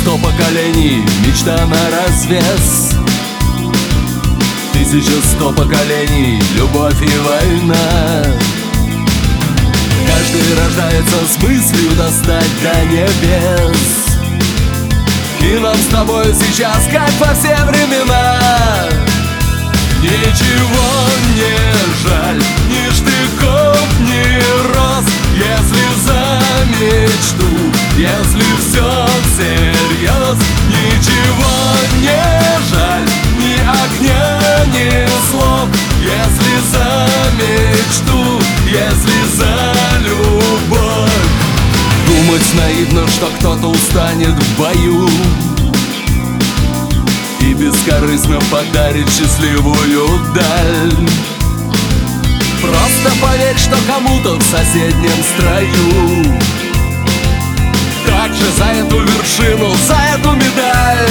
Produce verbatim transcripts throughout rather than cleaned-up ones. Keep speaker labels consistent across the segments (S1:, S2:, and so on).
S1: сто поколений, мечта на развес. Тысяча сто поколений, любовь и война. Каждый рождается с мыслью достать до небес. И нам с тобой сейчас, как во все времена, ничего не жаль, ни штыков, ни роз. Если за мечту, если все всерьез, ничего не жаль, ни огня, ни слов. Если за мечту, если за любовь. Думать наивно, что кто-то устанет в бою и бескорыстно подарит счастливую даль. Просто поверь, что кому-то в соседнем строю также за эту вершину, за эту медаль.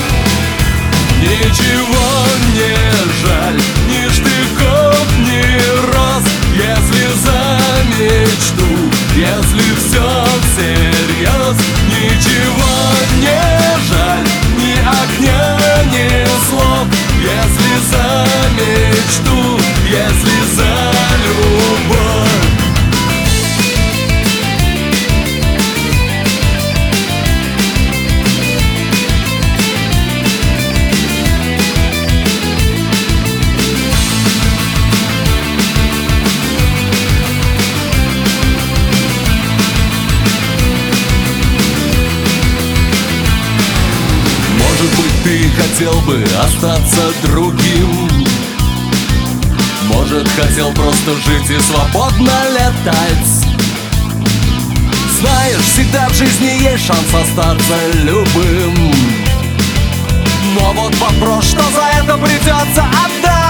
S1: Ничего не жаль, ни штыков, ни роз. Если за мечту, если все всерьез, ничего не жаль, ни огня, ни слов. Если за мечту, если за любовь. Ты хотел бы остаться другим, может, хотел просто жить и свободно летать. Знаешь, всегда в жизни есть шанс остаться любым. Но вот вопрос, что за это придется отдать.